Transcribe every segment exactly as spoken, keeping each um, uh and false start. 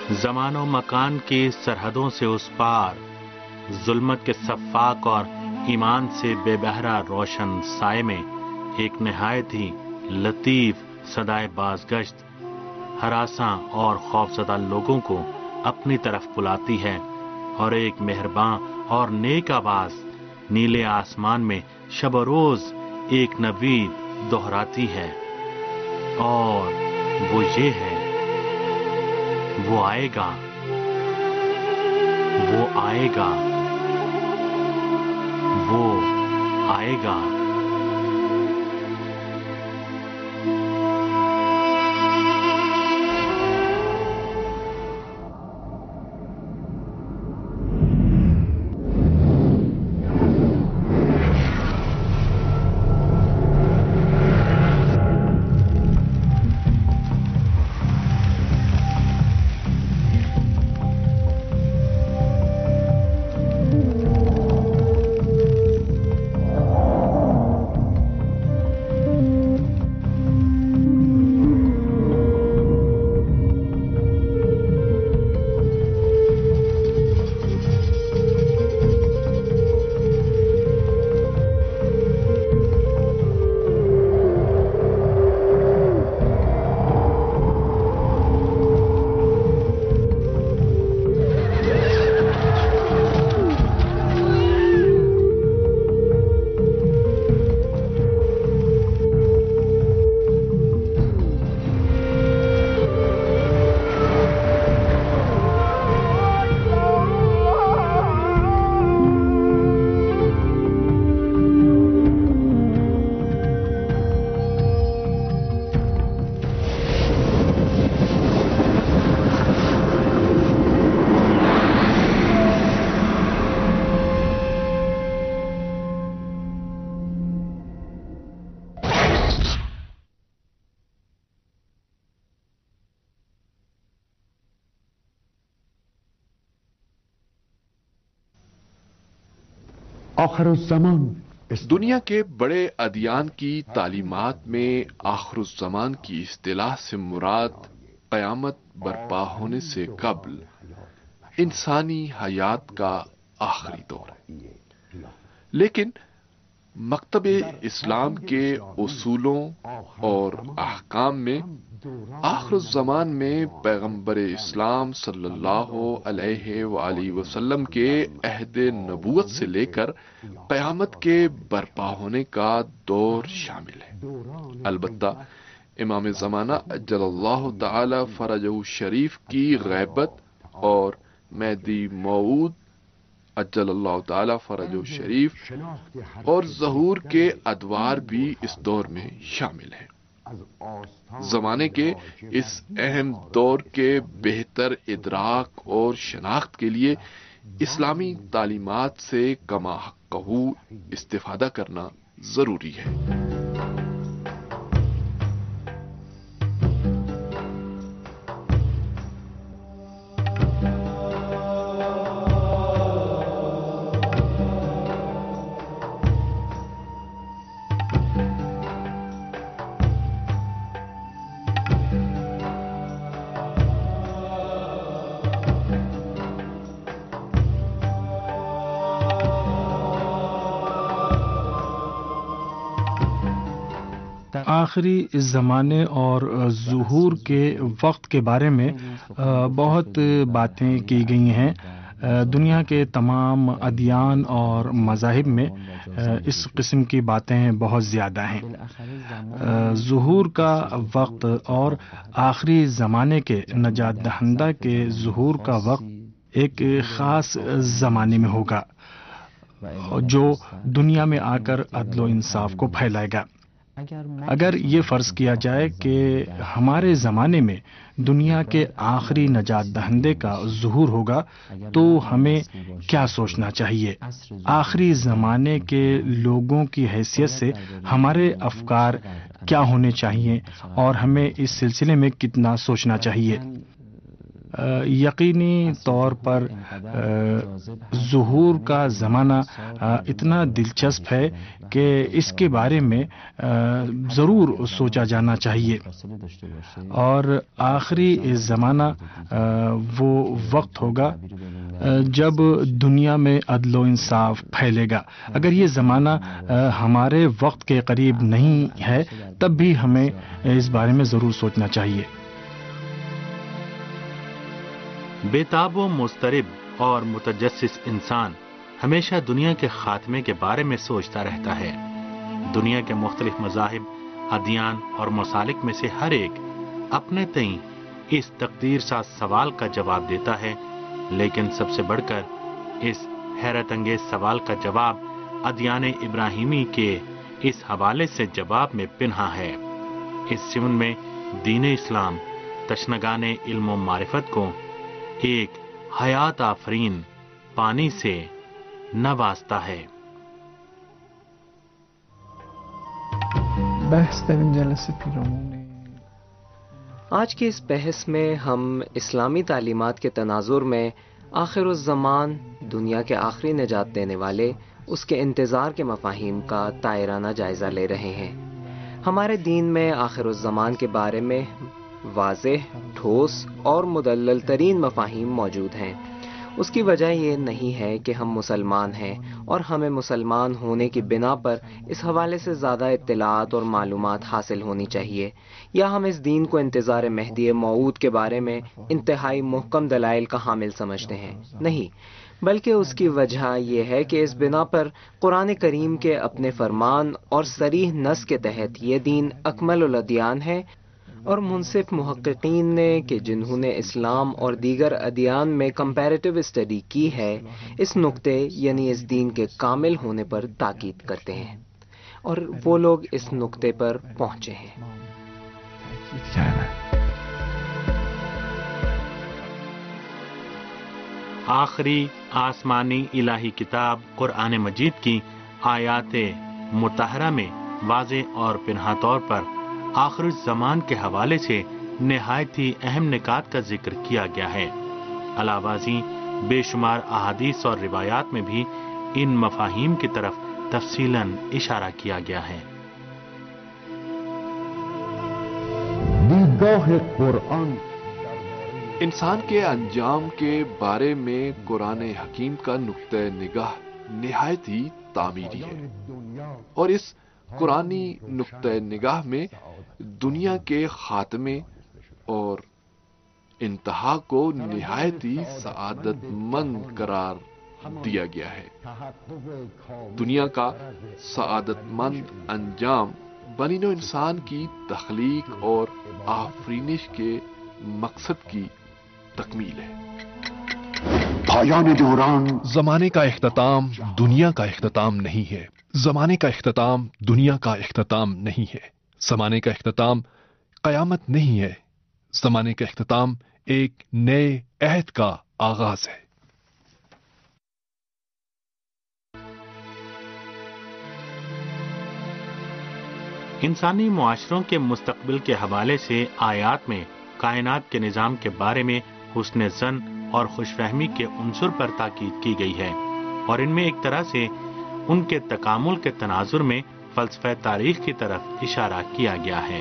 زمان و مکان کی سرحدوں سے اس پار، ظلمت کے سفاک اور ایمان سے بے بہرا روشن سائے میں ایک نہایت ہی لطیف صدائے بازگشت ہراساں اور خوفزدہ لوگوں کو اپنی طرف بلاتی ہے، اور ایک مہرباں اور نیک آواز نیلے آسمان میں شب و روز ایک نوید دہراتی ہے، اور وہ یہ ہے: وہ آئے گا، وہ آئے گا، وہ آئے گا۔ آخر الزمان، دنیا کے بڑے ادیان کی تعلیمات میں آخر الزمان کی اصطلاح سے مراد قیامت برپا ہونے سے قبل انسانی حیات کا آخری دور ہے، لیکن مکتب اسلام کے اصولوں اور احکام میں آخر الزمان میں پیغمبر اسلام صلی اللہ علیہ وآلہ وسلم کے عہد نبوت سے لے کر قیامت کے برپا ہونے کا دور شامل ہے۔ البتہ امام زمانہ اجل اللہ تعالی فرجہ شریف کی غیبت اور مہدی موعود اجل اللہ تعالی فرجہ شریف اور ظہور کے ادوار بھی اس دور میں شامل ہیں۔ زمانے کے اس اہم دور کے بہتر ادراک اور شناخت کے لیے اسلامی تعلیمات سے کما حقہ استفادہ کرنا ضروری ہے۔ آخری زمانے اور ظہور کے وقت کے بارے میں بہت باتیں کی گئی ہیں۔ دنیا کے تمام ادیان اور مذاہب میں اس قسم کی باتیں بہت زیادہ ہیں۔ ظہور کا وقت اور آخری زمانے کے نجات دہندہ کے ظہور کا وقت ایک خاص زمانے میں ہوگا جو دنیا میں آ کر عدل و انصاف کو پھیلائے گا۔ اگر یہ فرض کیا جائے کہ ہمارے زمانے میں دنیا کے آخری نجات دہندے کا ظہور ہوگا تو ہمیں کیا سوچنا چاہیے؟ آخری زمانے کے لوگوں کی حیثیت سے ہمارے افکار کیا ہونے چاہیے اور ہمیں اس سلسلے میں کتنا سوچنا چاہیے؟ یقینی طور پر ظہور کا زمانہ اتنا دلچسپ ہے کہ اس کے بارے میں ضرور سوچا جانا چاہیے، اور آخری زمانہ وہ وقت ہوگا جب دنیا میں عدل و انصاف پھیلے گا۔ اگر یہ زمانہ ہمارے وقت کے قریب نہیں ہے تب بھی ہمیں اس بارے میں ضرور سوچنا چاہیے۔ بےتاب و مضطرب اور متجسس انسان ہمیشہ دنیا کے خاتمے کے بارے میں سوچتا رہتا ہے۔ دنیا کے مختلف مذاہب، ادیان اور مسالک میں سے ہر ایک اپنے تئیں اس تقدیر ساز سوال کا جواب دیتا ہے، لیکن سب سے بڑھ کر اس حیرت انگیز سوال کا جواب ادیان ابراہیمی کے اس حوالے سے جواب میں پنہا ہے۔ اس سمن میں دین اسلام تشنگان علم و معرفت کو ایک حیات آفرین پانی سے نوازتا ہے۔ بحث در این جلسه پیرامون آج کی اس بحث میں ہم اسلامی تعلیمات کے تناظر میں آخر الزمان، دنیا کے آخری نجات دینے والے، اس کے انتظار کے مفاہیم کا طائرانہ جائزہ لے رہے ہیں۔ ہمارے دین میں آخر الزمان کے بارے میں واضح، ٹھوس اور مدلل ترین مفاہیم موجود ہیں۔ اس کی وجہ یہ نہیں ہے کہ ہم مسلمان ہیں اور ہمیں مسلمان ہونے کی بنا پر اس حوالے سے زیادہ اطلاعات اور معلومات حاصل ہونی چاہیے، یا ہم اس دین کو انتظار مہدی موعود کے بارے میں انتہائی محکم دلائل کا حامل سمجھتے ہیں۔ نہیں، بلکہ اس کی وجہ یہ ہے کہ اس بنا پر قرآن کریم کے اپنے فرمان اور صریح نص کے تحت یہ دین اکمل الادیان ہے، اور منصف محققین نے کہ جنہوں نے اسلام اور دیگر ادیان میں کمپیریٹیو اسٹڈی کی ہے، اس نقطے یعنی اس دین کے کامل ہونے پر تاکید کرتے ہیں، اور وہ لوگ اس نقطے پر پہنچے ہیں۔ آخری آسمانی الہی کتاب قرآن مجید کی آیات مطہرہ میں واضح اور پنہا طور پر آخر الزمان کے حوالے سے نہایت ہی اہم نکات کا ذکر کیا گیا ہے۔ علاوہ ازیں بے شمار احادیث اور روایات میں بھی ان مفاہیم کی طرف تفصیلاً اشارہ کیا گیا ہے۔ دیدگاہ قرآن انسان کے انجام کے بارے میں قرآن حکیم کا نقطہ نگاہ نہایت ہی تعمیری ہے، اور اس قرآنی نقطہ نگاہ میں دنیا کے خاتمے اور انتہا کو نہایت ہی سعادت مند قرار دیا گیا ہے۔ دنیا کا سعادت مند انجام بنی نوع انسان کی تخلیق اور آفرینش کے مقصد کی تکمیل ہے۔ پایان دوران زمانے کا اختتام دنیا کا اختتام نہیں ہے، زمانے کا اختتام دنیا کا اختتام نہیں ہے، زمانے کا اختتام قیامت نہیں ہے، زمانے کا اختتام ایک نئے عہد کا آغاز ہے۔ انسانی معاشروں کے مستقبل کے حوالے سے آیات میں کائنات کے نظام کے بارے میں حسن ظن اور خوش فہمی کے عنصر پر تاکید کی گئی ہے، اور ان میں ایک طرح سے ان کے تکامل کے تناظر میں فلسفہ تاریخ کی طرف اشارہ کیا گیا ہے۔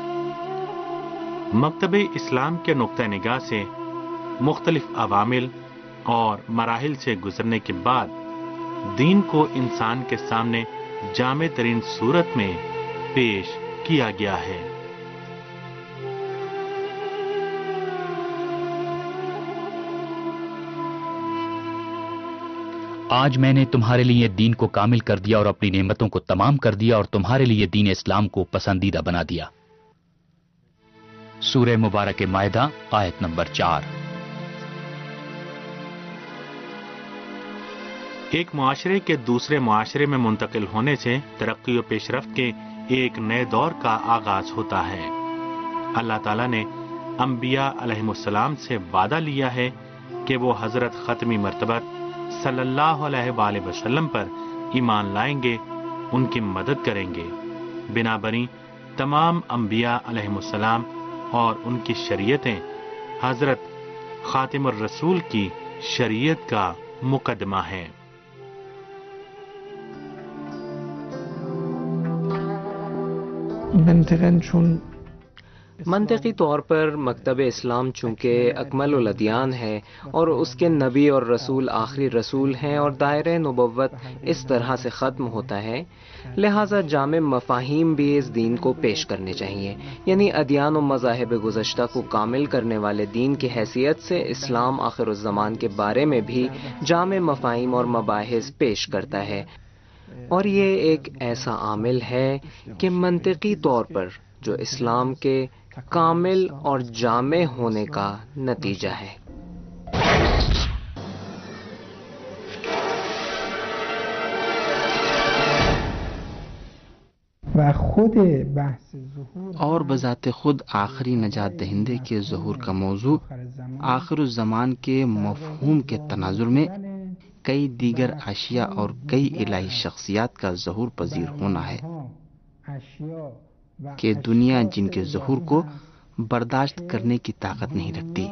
مکتب اسلام کے نقطہ نگاہ سے مختلف عوامل اور مراحل سے گزرنے کے بعد دین کو انسان کے سامنے جامع ترین صورت میں پیش کیا گیا ہے۔ آج میں نے تمہارے لیے دین کو کامل کر دیا اور اپنی نعمتوں کو تمام کر دیا اور تمہارے لیے دین اسلام کو پسندیدہ بنا دیا۔ سورہ مبارک مائدہ آیت نمبر چار۔ ایک معاشرے کے دوسرے معاشرے میں منتقل ہونے سے ترقی و پیش رفت کے ایک نئے دور کا آغاز ہوتا ہے۔ اللہ تعالیٰ نے انبیاء علیہم السلام سے وعدہ لیا ہے کہ وہ حضرت ختمی مرتبت صلی اللہ علیہ وآلہ وسلم پر ایمان لائیں گے، ان کی مدد کریں گے۔ بنا بنی تمام انبیاء علیہم السلام اور ان کی شریعتیں حضرت خاتم الرسول کی شریعت کا مقدمہ ہے۔ منطقاً چون منطقی طور پر مکتب اسلام چونکہ اکمل الادیان ہے اور اس کے نبی اور رسول آخری رسول ہیں اور دائرہ نبوت اس طرح سے ختم ہوتا ہے، لہٰذا جامع مفاہیم بھی اس دین کو پیش کرنے چاہیے، یعنی ادیان و مذاہب گزشتہ کو کامل کرنے والے دین کی حیثیت سے اسلام آخر الزمان کے بارے میں بھی جامع مفاہیم اور مباحث پیش کرتا ہے، اور یہ ایک ایسا عامل ہے کہ منطقی طور پر جو اسلام کے کامل اور جامع ہونے کا نتیجہ ہے۔ اور بذات خود آخری نجات دہندے کے ظہور کا موضوع آخر الزمان کے مفہوم کے تناظر میں کئی دیگر اشیاء اور کئی الہی شخصیات کا ظہور پذیر ہونا ہے کہ دنیا جن کے ظہور کو برداشت کرنے کی طاقت نہیں رکھتی،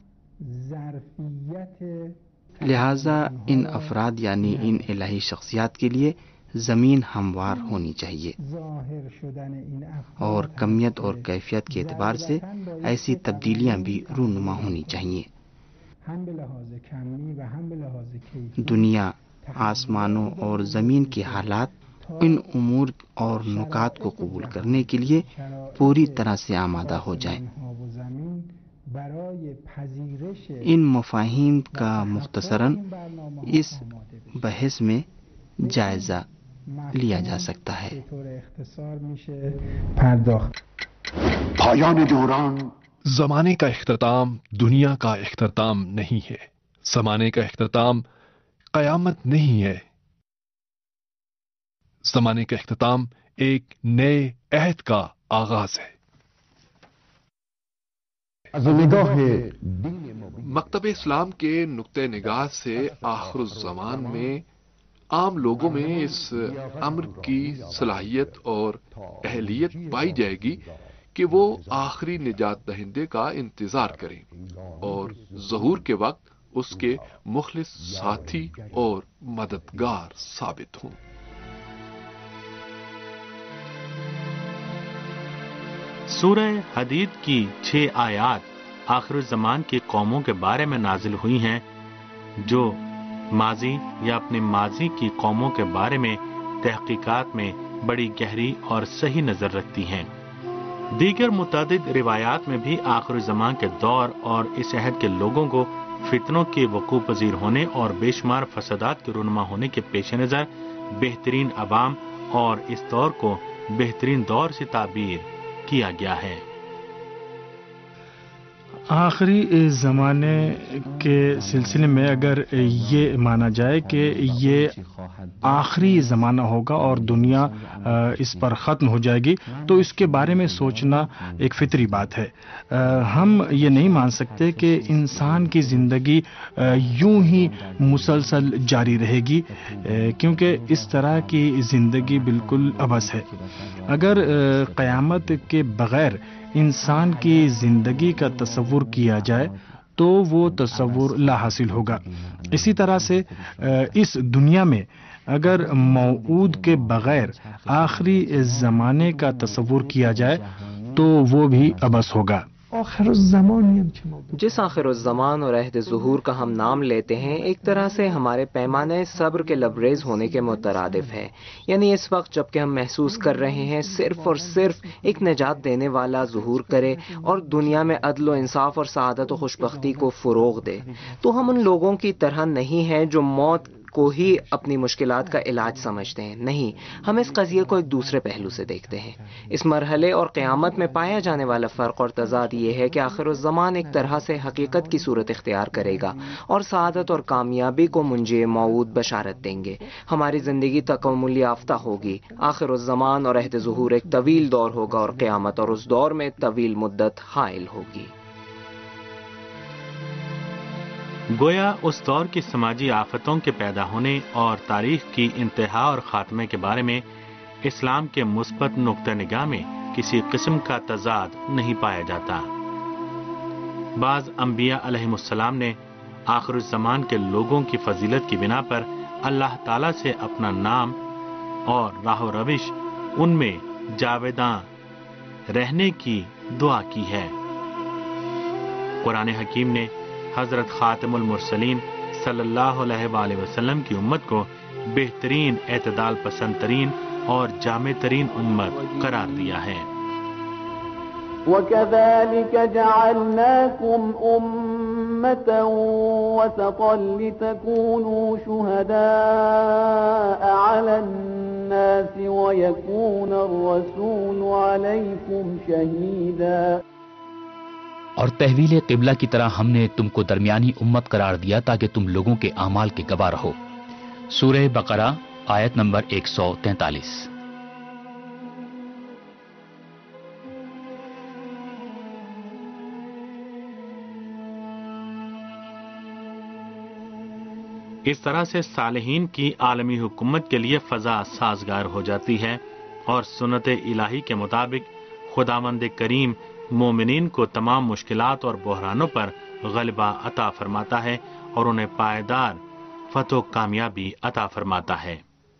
لہذا ان افراد یعنی ان الہی شخصیات کے لیے زمین ہموار ہونی چاہیے، اور کمیت اور کیفیت کے اعتبار سے ایسی تبدیلیاں بھی رونما ہونی چاہیے۔ دنیا، آسمانوں اور زمین کے حالات ان امور اور نکات کو قبول کرنے کے لیے پوری طرح سے آمادہ ہو جائیں۔ ان مفاہیم کا مختصراً اس بحث میں جائزہ لیا جا سکتا ہے۔ پایان دوران زمانے کا اختتام دنیا کا اختتام نہیں ہے، زمانے کا اختتام قیامت نہیں ہے، زمانے کا اختتام ایک نئے عہد کا آغاز ہے۔ از نگاہ مکتب اسلام کے نقطہ نگاہ سے آخر الزمان میں عام لوگوں میں اس امر کی صلاحیت اور اہلیت پائی جائے گی کہ وہ آخری نجات دہندے کا انتظار کریں اور ظہور کے وقت اس کے مخلص ساتھی اور مددگار ثابت ہوں۔ سورہ حدید کی چھ آیات آخر الزمان کی قوموں کے بارے میں نازل ہوئی ہیں جو ماضی یا اپنے ماضی کی قوموں کے بارے میں تحقیقات میں بڑی گہری اور صحیح نظر رکھتی ہیں۔ دیگر متعدد روایات میں بھی آخر الزمان کے دور اور اس عہد کے لوگوں کو فتنوں کے وقوع پذیر ہونے اور بے شمار فسادات کے رونما ہونے کے پیش نظر بہترین عوام اور اس دور کو بہترین دور سے تعبیر کیا گیا ہے۔ آخری زمانے کے سلسلے میں اگر یہ مانا جائے کہ یہ آخری زمانہ ہوگا اور دنیا اس پر ختم ہو جائے گی تو اس کے بارے میں سوچنا ایک فطری بات ہے۔ ہم یہ نہیں مان سکتے کہ انسان کی زندگی یوں ہی مسلسل جاری رہے گی، کیونکہ اس طرح کی زندگی بالکل عبث ہے۔ اگر قیامت کے بغیر انسان کی زندگی کا تصور کیا جائے تو وہ تصور لا حاصل ہوگا۔ اسی طرح سے اس دنیا میں اگر موعود کے بغیر آخری زمانے کا تصور کیا جائے تو وہ بھی عبث ہوگا۔ آخر الزمانی ہم چھ موضوع جس آخر الزمان اور عہد ظہور کا ہم نام لیتے ہیں ایک طرح سے ہمارے پیمانے صبر کے لبریز ہونے کے مترادف ہے، یعنی اس وقت جب کہ ہم محسوس کر رہے ہیں صرف اور صرف ایک نجات دینے والا ظہور کرے اور دنیا میں عدل و انصاف اور سعادت و خوشبختی کو فروغ دے، تو ہم ان لوگوں کی طرح نہیں ہیں جو موت کو ہی اپنی مشکلات کا علاج سمجھتے ہیں۔ نہیں، ہم اس قضیے کو ایک دوسرے پہلو سے دیکھتے ہیں۔ اس مرحلے اور قیامت میں پایا جانے والا فرق اور تضاد یہ ہے کہ آخر الزمان ایک طرح سے حقیقت کی صورت اختیار کرے گا اور سعادت اور کامیابی کو منجی موعود بشارت دیں گے۔ ہماری زندگی تکامل یافتہ ہوگی۔ آخر الزمان اور عہد ظہور ایک طویل دور ہوگا اور قیامت اور اس دور میں طویل مدت حائل ہوگی۔ گویا اس دور کی سماجی آفتوں کے پیدا ہونے اور تاریخ کی انتہا اور خاتمے کے بارے میں اسلام کے مثبت نقطہ نگاہ میں کسی قسم کا تضاد نہیں پایا جاتا۔ بعض انبیاء علیہ السلام نے آخر الزمان کے لوگوں کی فضیلت کی بنا پر اللہ تعالیٰ سے اپنا نام اور راہ و روش ان میں جاویداں رہنے کی دعا کی ہے۔ قرآن حکیم نے حضرت خاتم المرسلین صلی اللہ علیہ وآلہ وسلم کی امت کو بہترین، اعتدال پسند ترین اور جامع ترین امت قرار دیا ہے۔ وَكَذَلِكَ جَعَلْنَاكُمْ أُمَّةً وَسَطًا لِتَكُونُوا شُهَدَاءَ عَلَى النَّاسِ وَيَكُونَ الرَّسُولُ عَلَيْكُمْ شَهِيدًا۔ اور تحویل قبلہ کی طرح ہم نے تم کو درمیانی امت قرار دیا تاکہ تم لوگوں کے اعمال کے گواہ رہو۔ سورہ بقرہ آیت نمبر ایک سو تینتالیس۔ اس طرح سے صالحین کی عالمی حکومت کے لیے فضا سازگار ہو جاتی ہے اور سنت الہی کے مطابق خداوند کریم مومنین کو تمام مشکلات اور بحرانوں پر غلبہ عطا فرماتا ہے اور انہیں پائیدار فتح و کامیابی عطا فرماتا ہے۔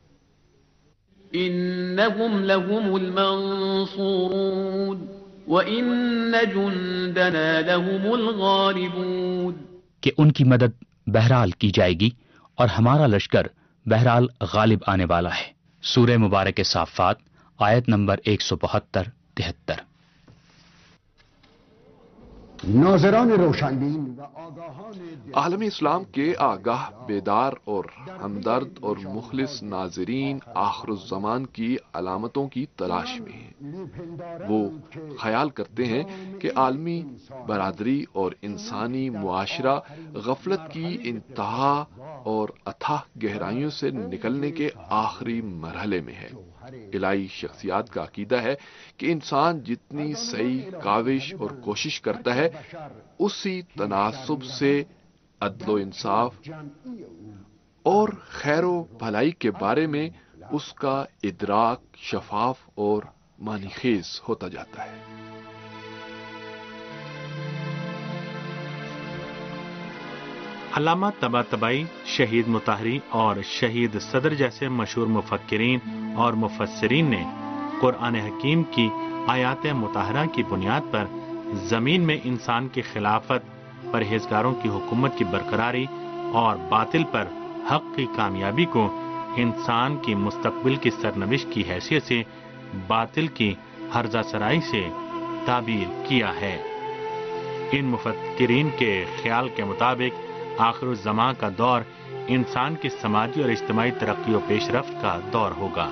انہم لہم المنصورون وان جندنا لہم الغالبون، کہ ان کی مدد بہرحال کی جائے گی اور ہمارا لشکر بہرحال غالب آنے والا ہے۔ سورہ مبارک صافات آیت نمبر ایک سو بہتر تہتر۔ ناظران روشنبین و آگاہان عالم اسلام کے آگاہ، بیدار اور ہمدرد اور مخلص ناظرین آخر الزمان کی علامتوں کی تلاش میں ہیں۔ وہ خیال کرتے ہیں کہ عالمی برادری اور انسانی معاشرہ غفلت کی انتہا اور اتھاہ گہرائیوں سے نکلنے کے آخری مرحلے میں ہے۔ الہی شخصیات کا عقیدہ ہے کہ انسان جتنی صحیح کاوش اور کوشش کرتا ہے اسی تناسب سے عدل و انصاف اور خیر و بھلائی کے بارے میں اس کا ادراک شفاف اور معنی خیز ہوتا جاتا ہے۔ علامہ طباطبائی، شہید مطہری اور شہید صدر جیسے مشہور مفکرین اور مفسرین نے قرآن حکیم کی آیات مطہرہ کی بنیاد پر زمین میں انسان کی خلافت، پرہیزگاروں کی حکومت کی برقراری اور باطل پر حق کی کامیابی کو انسان کی مستقبل کی سرنوشت کی حیثیت سے باطل کی ہرزہ سرائی سے تعبیر کیا ہے۔ ان مفکرین کے خیال کے مطابق آخر الزمان کا دور انسان کی سماجی اور اجتماعی ترقی و پیش رفت کا دور ہوگا۔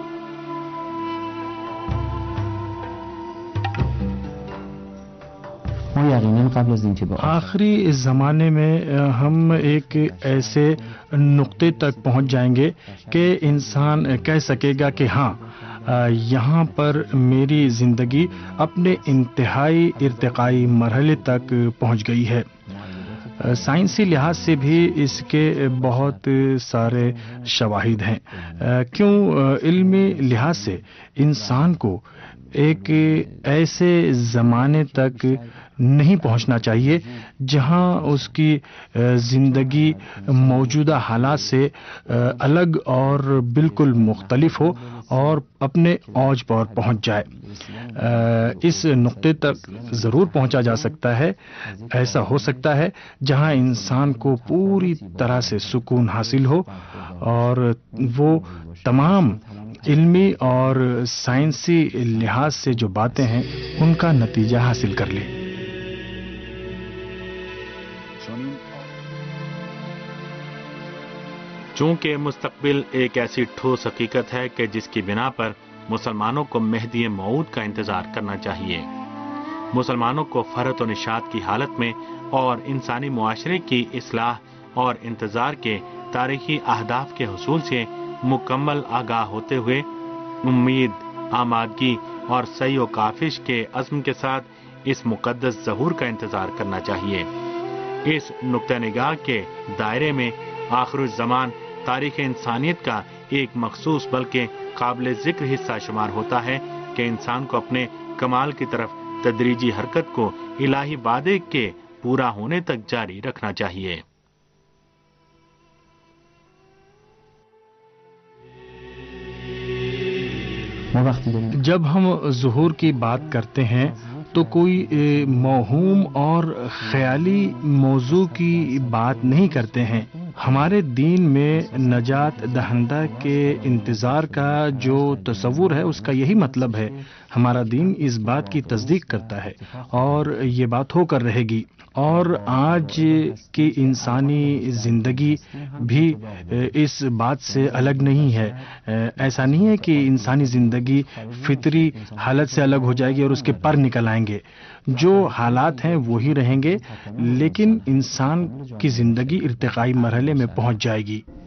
آخری زمانے میں ہم ایک ایسے نقطے تک پہنچ جائیں گے کہ انسان کہہ سکے گا کہ ہاں، یہاں پر میری زندگی اپنے انتہائی ارتقائی مرحلے تک پہنچ گئی ہے۔ سائنسی لحاظ سے بھی اس کے بہت سارے شواہد ہیں۔ کیوں علمی لحاظ سے انسان کو ایک ایسے زمانے تک نہیں پہنچنا چاہیے جہاں اس کی زندگی موجودہ حالات سے الگ اور بالکل مختلف ہو اور اپنے اوج پر پہنچ جائے۔ اس نقطے تک ضرور پہنچا جا سکتا ہے، ایسا ہو سکتا ہے جہاں انسان کو پوری طرح سے سکون حاصل ہو اور وہ تمام علمی اور سائنسی لحاظ سے جو باتیں ہیں ان کا نتیجہ حاصل کر لے۔ چونکہ مستقبل ایک ایسی ٹھوس حقیقت ہے کہ جس کی بنا پر مسلمانوں کو مہدی موعود کا انتظار کرنا چاہیے۔ مسلمانوں کو فرحت و نشاط کی حالت میں اور انسانی معاشرے کی اصلاح اور انتظار کے تاریخی اہداف کے حصول سے مکمل آگاہ ہوتے ہوئے امید، آمادگی اور سعی و کافش کے عزم کے ساتھ اس مقدس ظہور کا انتظار کرنا چاہیے۔ اس نقطہ نگاہ کے دائرے میں آخر الزمان تاریخ انسانیت کا ایک مخصوص بلکہ قابل ذکر حصہ شمار ہوتا ہے کہ انسان کو اپنے کمال کی طرف تدریجی حرکت کو الہی وعدے کے पूरा होने तक जारी रखना चाहिए। जब हम ज़ुहूर की बात करते हैं तो कोई मौहूम और ख्याली मौजू की बात नहीं करते हैं। हमारे दीन में नजात दहंदा के इंतज़ार का जो तसव्वुर है उसका यही मतलब है। हमारा दीन इस बात की तस्दीक करता है और ये बात होकर रहेगी। और आज की इंसानी ज़िंदगी भी इस बात से अलग नहीं है। ऐसा नहीं है कि इंसानी ज़िंदगी फितरी हालत से अलग हो जाएगी और उसके पर निकल आएंगे। जो हालात हैं वही रहेंगे, लेकिन इंसान की ज़िंदगी इर्तिकाई मरहले में पहुंच जाएगी।